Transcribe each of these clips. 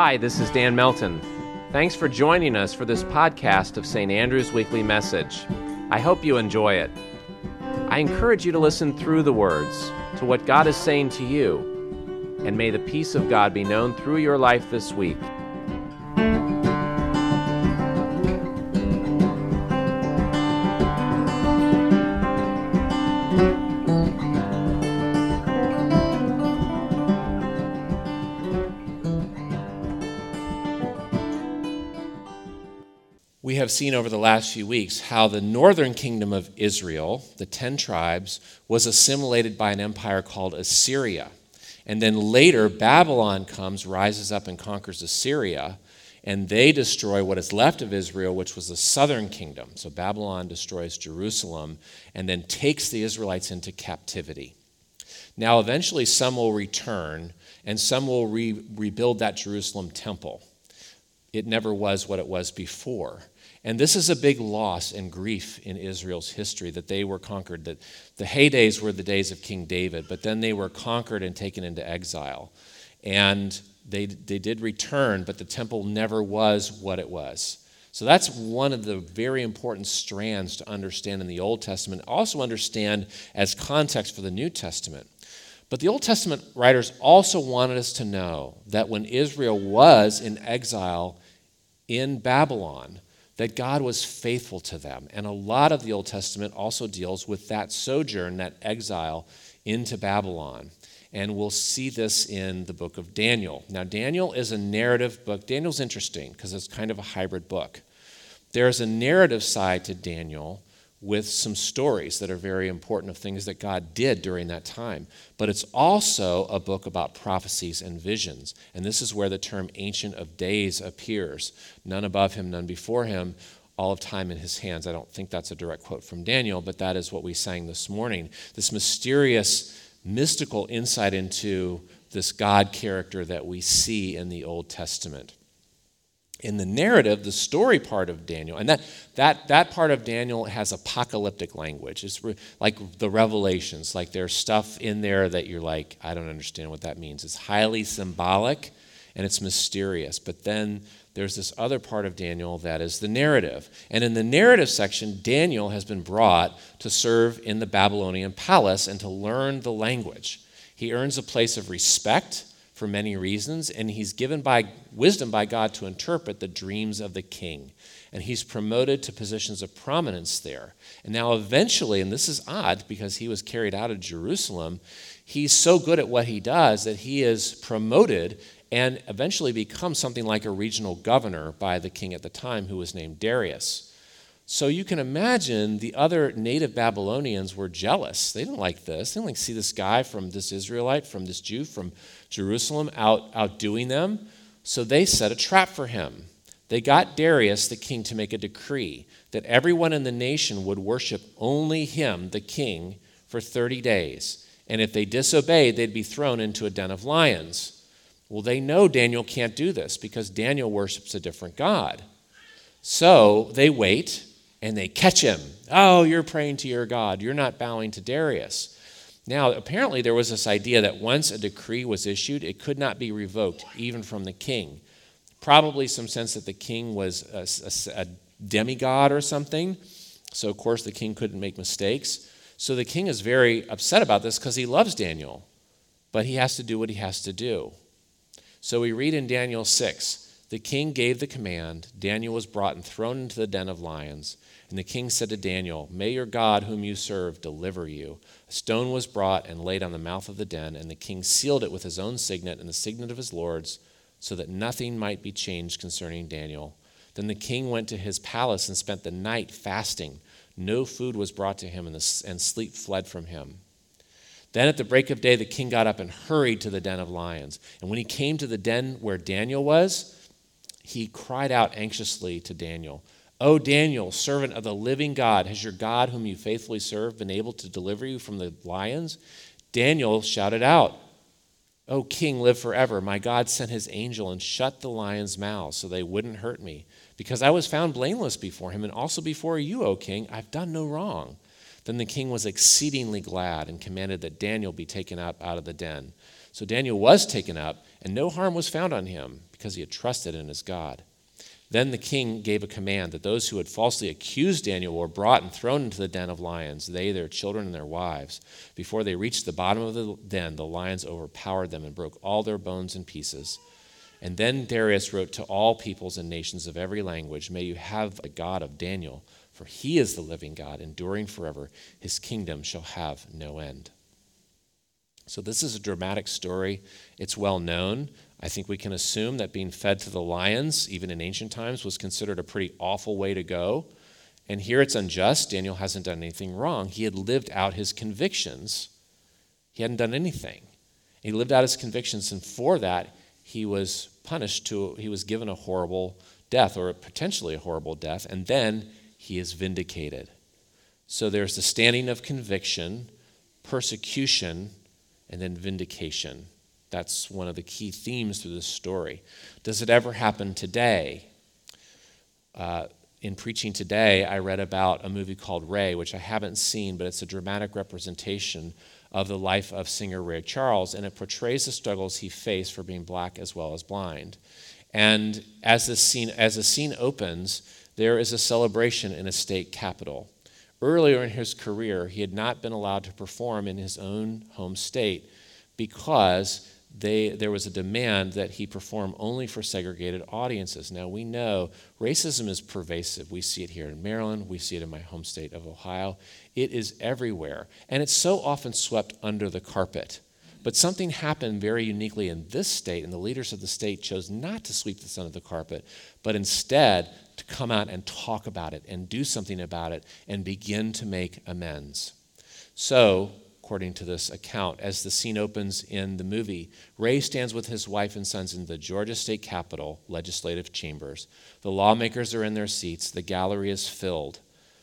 Hi, this is Dan Melton. Thanks for joining us for this podcast of St. Andrew's Weekly Message. I hope you enjoy it. I encourage you to listen through the words to what God is saying to you, and may the peace of God be known through your life this week. We have seen over the last few weeks how the northern kingdom of Israel, the 10 tribes, was assimilated by an empire called Assyria. And then later, Babylon comes, rises up and conquers Assyria, and they destroy what is left of Israel, which was the southern kingdom. So Babylon destroys Jerusalem and then takes the Israelites into captivity. Now, eventually, some will return, and some will rebuild that Jerusalem temple. It never was what it was before. And this is a big loss and grief in Israel's history, that they were conquered. That the heydays were the days of King David, but then they were conquered and taken into exile. And they did return, but the temple never was what it was. So that's one of the very important strands to understand in the Old Testament, also understand as context for the New Testament. But the Old Testament writers also wanted us to know that when Israel was in exile in Babylon, that God was faithful to them. And a lot of the Old Testament also deals with that sojourn, that exile into Babylon. And we'll see this in the book of Daniel. Now, Daniel is a narrative book. Daniel's interesting because it's kind of a hybrid book. There's a narrative side to Daniel with some stories that are very important of things that God did during that time. But it's also a book about prophecies and visions. And this is where the term Ancient of Days appears. None above him, none before him, all of time in his hands. I don't think that's a direct quote from Daniel, but that is what we sang this morning. This mysterious, mystical insight into this God character that we see in the Old Testament. In the narrative, the story part of Daniel, and that part of Daniel has apocalyptic language. It's like the Revelations, like there's stuff in there that you're like, I don't understand what that means. It's highly symbolic and it's mysterious. But then there's this other part of Daniel that is the narrative. And in the narrative section, Daniel has been brought to serve in the Babylonian palace and to learn the language. He earns a place of respect for many reasons, and he's given wisdom by God to interpret the dreams of the king. And he's promoted to positions of prominence there. And now eventually, and this is odd because he was carried out of Jerusalem, he's so good at what he does that he is promoted and eventually becomes something like a regional governor by the king at the time, who was named Darius. So you can imagine the other native Babylonians were jealous. They didn't like this. They didn't like to see this guy from this Israelite, from this Jew, from Jerusalem outdoing them. So they set a trap for him. They got Darius, the king, to make a decree that everyone in the nation would worship only him, the king, for 30 days. And if they disobeyed, they'd be thrown into a den of lions. Well, they know Daniel can't do this because Daniel worships a different God. So they wait. And they catch him. Oh, you're praying to your God. You're not bowing to Darius. Now, apparently there was this idea that once a decree was issued, it could not be revoked, even from the king. Probably some sense that the king was a demigod or something. So, of course, the king couldn't make mistakes. So the king is very upset about this because he loves Daniel. But he has to do what he has to do. So we read in Daniel 6, the king gave the command. Daniel was brought and thrown into the den of lions. And the king said to Daniel, "May your God, whom you serve, deliver you." A stone was brought and laid on the mouth of the den, and the king sealed it with his own signet and the signet of his lords, so that nothing might be changed concerning Daniel. Then the king went to his palace and spent the night fasting. No food was brought to him, and sleep fled from him. Then at the break of day, the king got up and hurried to the den of lions. And when he came to the den where Daniel was, he cried out anxiously to Daniel, "O Daniel, servant of the living God, has your God, whom you faithfully serve, been able to deliver you from the lions?" Daniel shouted out, "O king, live forever. My God sent his angel and shut the lions' mouths so they wouldn't hurt me, because I was found blameless before him and also before you, O king. I've done no wrong." Then the king was exceedingly glad and commanded that Daniel be taken out of the den. So Daniel was taken up, and no harm was found on him because he had trusted in his God. Then the king gave a command that those who had falsely accused Daniel were brought and thrown into the den of lions, they, their children, and their wives. Before they reached the bottom of the den, the lions overpowered them and broke all their bones in pieces. And then Darius wrote to all peoples and nations of every language, "May you have the God of Daniel, for he is the living God, enduring forever. His kingdom shall have no end." So this is a dramatic story. It's well known. I think we can assume that being fed to the lions, even in ancient times, was considered a pretty awful way to go. And here it's unjust. Daniel hasn't done anything wrong. He had lived out his convictions. He hadn't done anything. He lived out his convictions, and for that, he was punished. He was given a horrible death, or potentially a horrible death, and then he is vindicated. So there's the standing of conviction, persecution, and then vindication. That's one of the key themes through this story. Does it ever happen today? In preaching today, I read about a movie called Ray, which I haven't seen, but it's a dramatic representation of the life of singer Ray Charles, and it portrays the struggles he faced for being black as well as blind. And as the scene opens, there is a celebration in a state capitol. Earlier in his career, he had not been allowed to perform in his own home state because there was a demand that he perform only for segregated audiences. Now, we know racism is pervasive. We see it here in Maryland. We see it in my home state of Ohio. It is everywhere, and it's so often swept under the carpet. But something happened very uniquely in this state, and the leaders of the state chose not to sweep this under the carpet, but instead to come out and talk about it and do something about it and begin to make amends. So, according to this account, as the scene opens in the movie, Ray stands with his wife and sons in the Georgia State Capitol legislative chambers. The lawmakers are in their seats. The gallery is filled.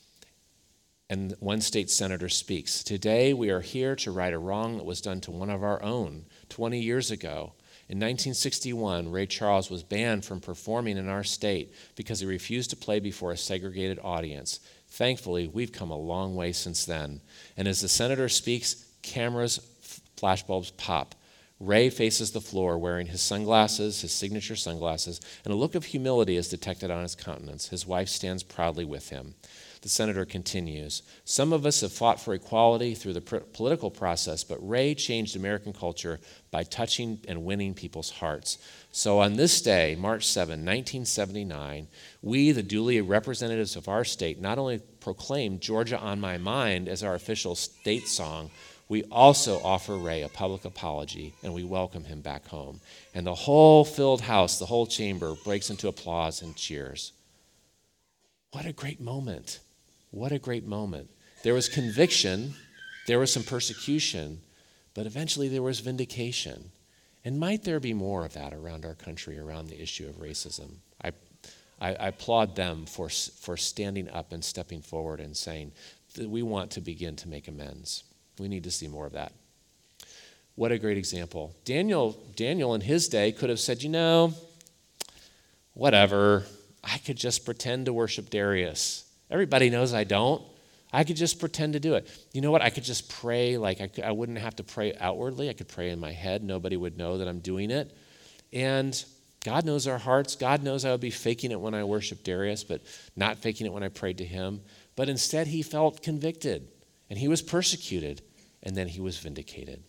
And one state senator speaks. "Today we are here to right a wrong that was done to one of our own 20 years ago. In 1961, Ray Charles was banned from performing in our state because he refused to play before a segregated audience. Thankfully, we've come a long way since then." And as the senator speaks, cameras, flashbulbs pop. Ray faces the floor wearing his sunglasses, his signature sunglasses, and a look of humility is detected on his countenance. His wife stands proudly with him. The senator continues, "Some of us have fought for equality through the political process, but Ray changed American culture by touching and winning people's hearts. So on this day, March 7, 1979, we, the duly representatives of our state, not only proclaim Georgia on My Mind as our official state song, we also offer Ray a public apology, and we welcome him back home." And the whole filled house, the whole chamber, breaks into applause and cheers. What a great moment. What a great moment. There was conviction, there was some persecution, but eventually there was vindication. And might there be more of that around our country, around the issue of racism? I applaud them for standing up and stepping forward and saying that we want to begin to make amends. We need to see more of that. What a great example. Daniel in his day could have said, whatever, I could just pretend to worship Darius. Everybody knows I don't. I could just pretend to do it. You know what? I could just pray. I wouldn't have to pray outwardly. I could pray in my head. Nobody would know that I'm doing it. And God knows our hearts. God knows I would be faking it when I worshiped Darius, but not faking it when I prayed to him. But instead, he felt convicted, and he was persecuted, and then he was vindicated.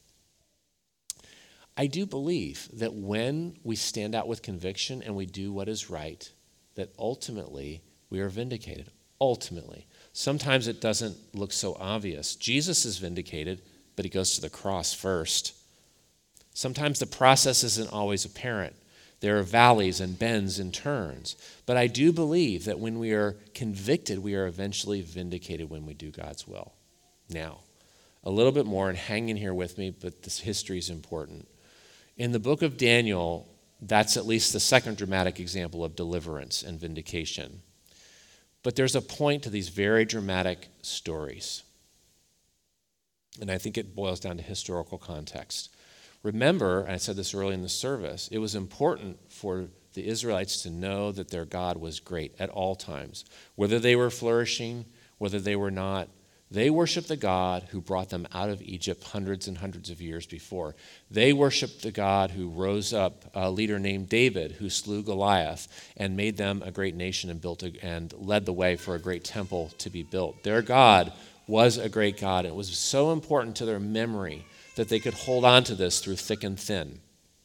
I do believe that when we stand out with conviction and we do what is right, that ultimately we are vindicated. Ultimately. Sometimes it doesn't look so obvious. Jesus is vindicated, but he goes to the cross first. Sometimes the process isn't always apparent. There are valleys and bends and turns. But I do believe that when we are convicted, we are eventually vindicated when we do God's will. Now, a little bit more, and hang in here with me, but this history is important. In the book of Daniel, that's at least the second dramatic example of deliverance and vindication. But there's a point to these very dramatic stories. And I think it boils down to historical context. Remember, and I said this early in the service, it was important for the Israelites to know that their God was great at all times. Whether they were flourishing, whether they were not, They worshiped the God who brought them out of Egypt hundreds and hundreds of years before. They worshiped the God who rose up a leader named David, who slew Goliath and made them a great nation and led the way for a great temple to be built. Their God was a great God. It was so important to their memory that they could hold on to this through thick and thin.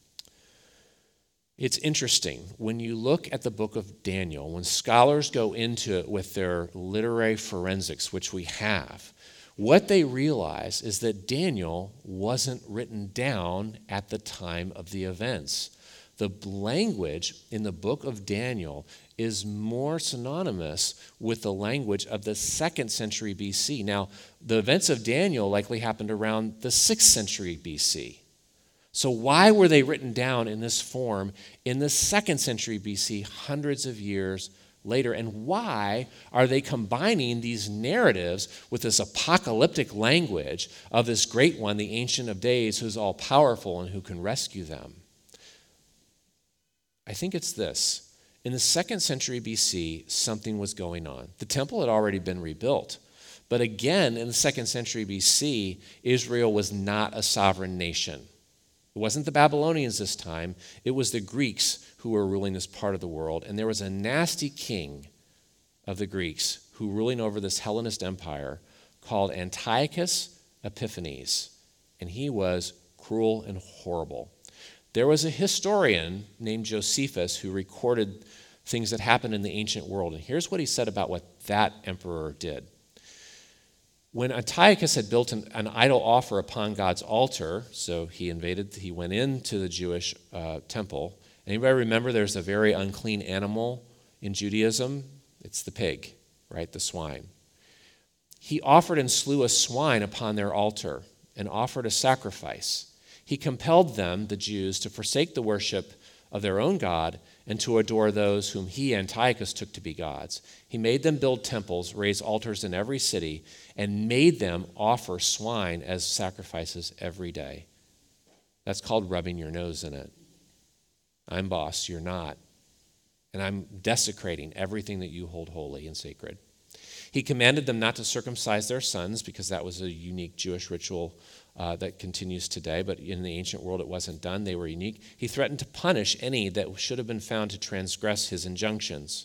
It's interesting, when you look at the book of Daniel, when scholars go into it with their literary forensics, which we have, what they realize is that Daniel wasn't written down at the time of the events. The language in the book of Daniel is more synonymous with the language of the 2nd century BC. Now, the events of Daniel likely happened around the 6th century BC. So why were they written down in this form in the 2nd century BC, hundreds of years later? And why are they combining these narratives with this apocalyptic language of this great one, the Ancient of Days, who's all powerful and who can rescue them? I think it's this. In the 2nd century BC, something was going on. The temple had already been rebuilt. But again, in the 2nd century BC, Israel was not a sovereign nation. It wasn't the Babylonians this time. It was the Greeks who were ruling this part of the world. And there was a nasty king of the Greeks who ruling over this Hellenist empire called Antiochus Epiphanes. And he was cruel and horrible. There was a historian named Josephus who recorded things that happened in the ancient world. And here's what he said about what that emperor did. When Antiochus had built an idol offer upon God's altar, so he went into the Jewish temple. Anybody remember there's a very unclean animal in Judaism? It's the pig, right? The swine. He offered and slew a swine upon their altar and offered a sacrifice. He compelled them, the Jews, to forsake the worship of their own God and to adore those whom he, Antiochus, took to be gods. He made them build temples, raise altars in every city, and made them offer swine as sacrifices every day. That's called rubbing your nose in it. I'm boss, you're not. And I'm desecrating everything that you hold holy and sacred. He commanded them not to circumcise their sons because that was a unique Jewish ritual that continues today, but in the ancient world it wasn't done. They were unique. He threatened to punish any that should have been found to transgress his injunctions.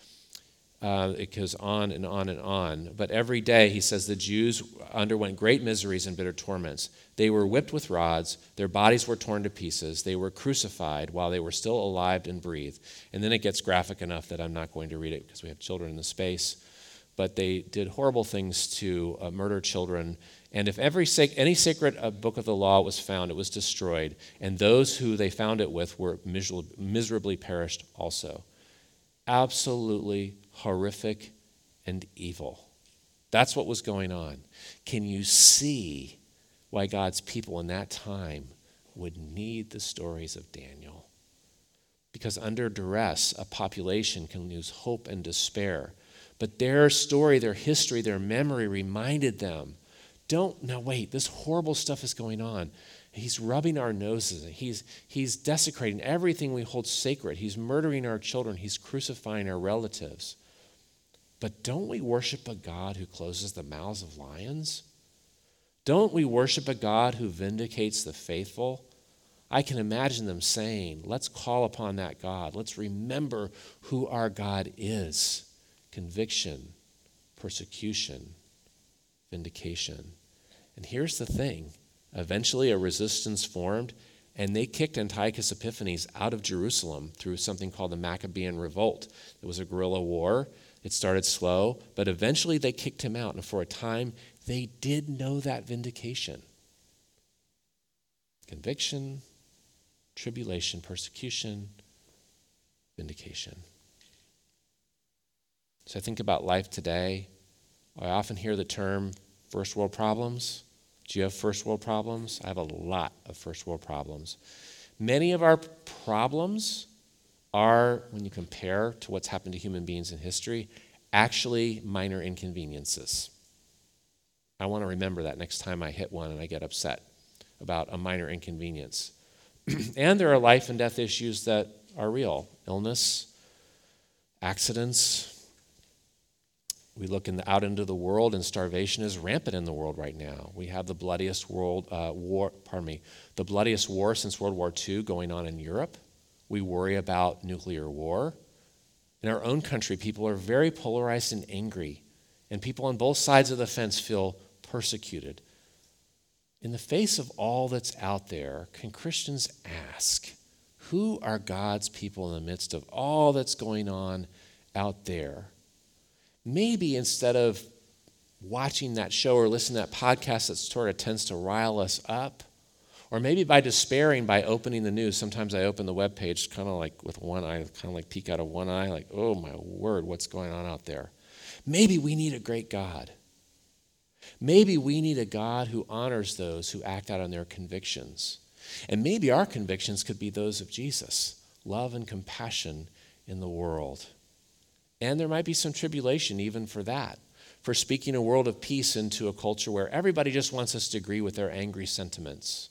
It goes on and on and on. But every day, he says, the Jews underwent great miseries and bitter torments. They were whipped with rods. Their bodies were torn to pieces. They were crucified while they were still alive and breathed. And then it gets graphic enough that I'm not going to read it because we have children in the space. But they did horrible things to murder children. And if any sacred book of the law was found, it was destroyed. And those who they found it with were miserably perished also. Absolutely horrific and evil. That's what was going on. Can you see why God's people in that time would need the stories of Daniel? Because under duress, a population can lose hope and despair. But their story, their history, their memory reminded them, this horrible stuff is going on. He's rubbing our noses. He's desecrating everything we hold sacred. He's murdering our children. He's crucifying our relatives. But don't we worship a God who closes the mouths of lions? Don't we worship a God who vindicates the faithful? I can imagine them saying, let's call upon that God. Let's remember who our God is. Conviction, persecution, vindication. And here's the thing. Eventually a resistance formed, and they kicked Antiochus Epiphanes out of Jerusalem through something called the Maccabean Revolt. It was a guerrilla war. It started slow, but eventually they kicked him out, and for a time they did know that vindication. Conviction, tribulation, persecution, vindication. So I think about life today. I often hear the term first world problems. Do you have first world problems? I have a lot of first world problems. Many of our problems are, when you compare to what's happened to human beings in history, actually minor inconveniences. I want to remember that next time I hit one and I get upset about a minor inconvenience. And there are life and death issues that are real. Illness, accidents, We look out into the world, and starvation is rampant in the world right now. We have the bloodiest the bloodiest war since World War II going on in Europe. We worry about nuclear war. In our own country, people are very polarized and angry, and people on both sides of the fence feel persecuted. In the face of all that's out there, can Christians ask, who are God's people in the midst of all that's going on out there? Maybe instead of watching that show or listening to that podcast that sort of tends to rile us up, or maybe by despairing by opening the news. Sometimes I open the webpage kind of like with one eye, kind of like peek out of one eye, like, oh my word, what's going on out there? Maybe we need a great God. Maybe we need a God who honors those who act out on their convictions. And maybe our convictions could be those of Jesus, love and compassion in the world. And there might be some tribulation even for that, for speaking a world of peace into a culture where everybody just wants us to agree with their angry sentiments.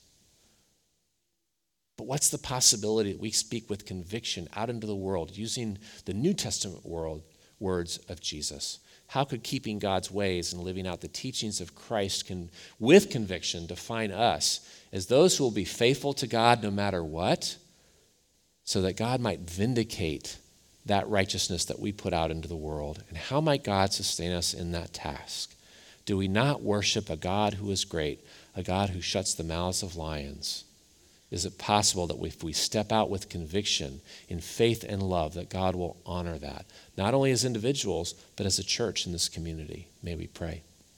But what's the possibility that we speak with conviction out into the world using the New Testament words of Jesus? How could keeping God's ways and living out the teachings of Christ with conviction define us as those who will be faithful to God no matter what, so that God might vindicate that righteousness that we put out into the world? And how might God sustain us in that task? Do we not worship a God who is great, a God who shuts the mouths of lions? Is it possible that if we step out with conviction in faith and love, that God will honor that, not only as individuals, but as a church in this community? May we pray.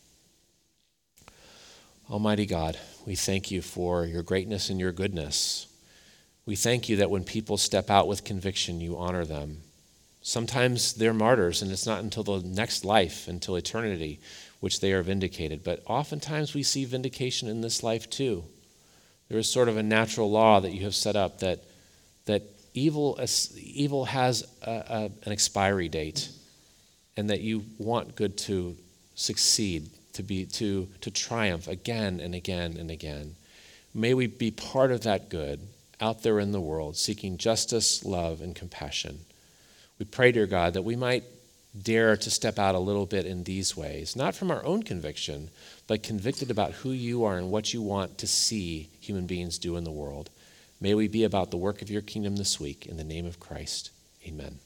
Almighty God, we thank you for your greatness and your goodness. We thank you that when people step out with conviction, you honor them. Sometimes they're martyrs, and it's not until the next life, until eternity, which they are vindicated. But oftentimes we see vindication in this life too. There is sort of a natural law that you have set up that evil has an expiry date, and that you want good to succeed, to triumph again and again and again. May we be part of that good out there in the world, seeking justice, love, and compassion. We pray, dear God, that we might dare to step out a little bit in these ways, not from our own conviction, but convicted about who you are and what you want to see human beings do in the world. May we be about the work of your kingdom this week. In the name of Christ, amen.